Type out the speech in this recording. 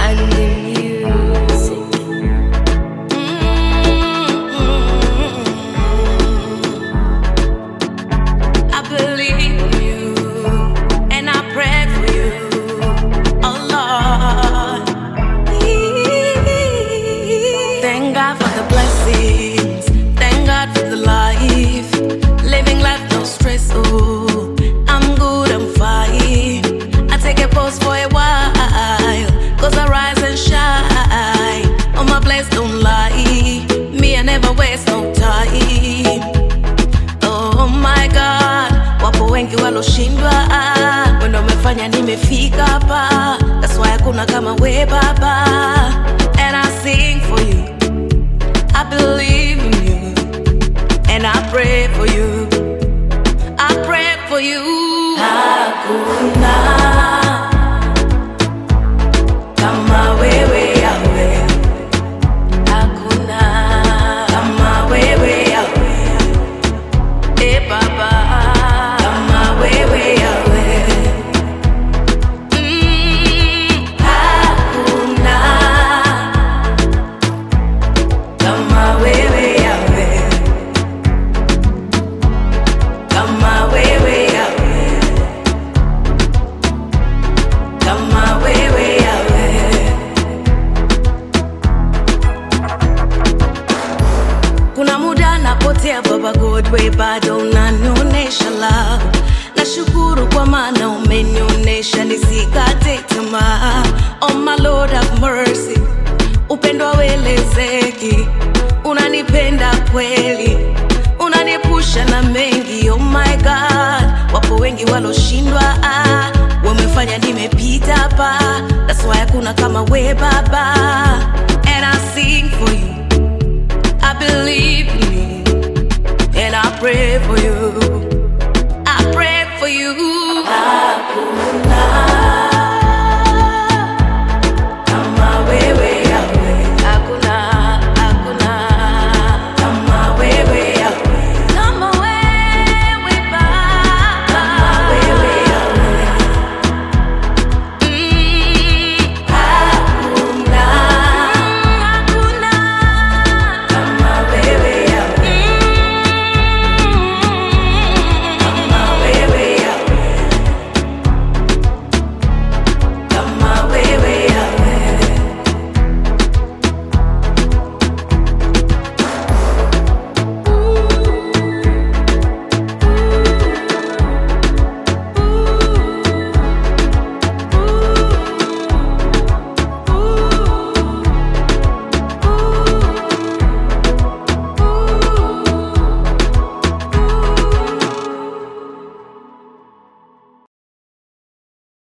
and the music. I believe in you and I pray for you, oh Lord. Thank God for the blessings, thank God for the life, living life no stress. Oh, I'm good, I'm fine. I take a pause for a while, cause I rise and shine. On my place don't lie, me I never waste no time. Oh my God, wapo wengi waloshindwa, wendo wamefanya nimefika hapa. That's why hakuna kama we baba. And I sing for you, I believe in you, and I pray for you, I pray for you. Hakuna kama wewe Yahweh, hakuna kama wewe Yahweh, Baba, kama wewe Yahweh. Hakuna kama wewe Yahweh, kama wewe Yahweh, kama wewe Yahweh. Kuna muda napotea Baba God, we bado unanionyesha love. Nashukuru kwa maana umenionyesha nisikate tamaa. Oh my Lord have mercy, upendo hauelezeki, unanipenda kweli, unanipusha na mengi. Oh my God, wapo wengi waloshindwa, wamefanya nimepita hapa. That's why hakuna kama we baba.